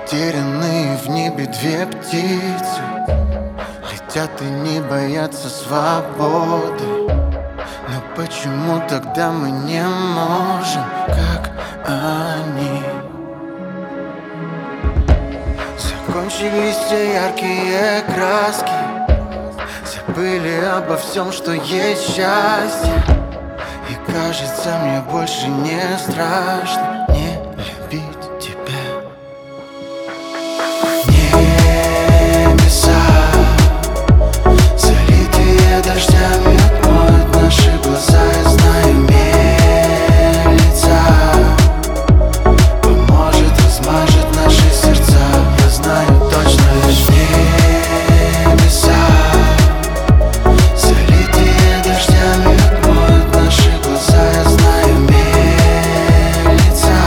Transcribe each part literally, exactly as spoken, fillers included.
Затерянные в небе две птицы летят и не боятся свободы. Но почему тогда мы не можем, как они? Закончились все яркие краски, забыли обо всем, что есть счастье. И кажется, мне больше не страшно не любить тебя. Небеса, залитые дождями, отмоют наши глаза. Я знаю, мельница поможет, размажет наши сердца. Я знаю точно, лишь небеса, залитые дождями, отмоют наши глаза. Я знаю, мельница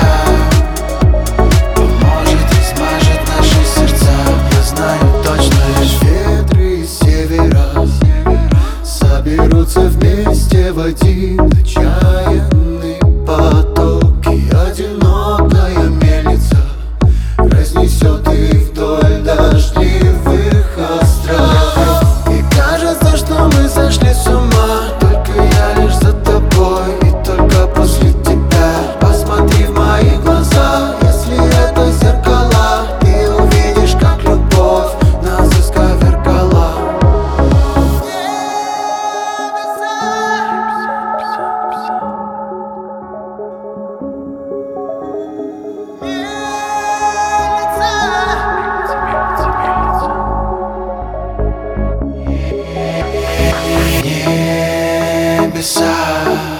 поможет, размажет наши сердца. Я знаю точно, лишь ветры из севера соберутся вместе в один отчаянный поток. И одинокая мельница разнесет их вдоль дождливых островов. И кажется, что мы сошли с ума, только я лишь за тобой и только после тебя. Посмотри в мои глаза, если это зеркала, ты увидишь, как любовь нас исковеркала. Небеса,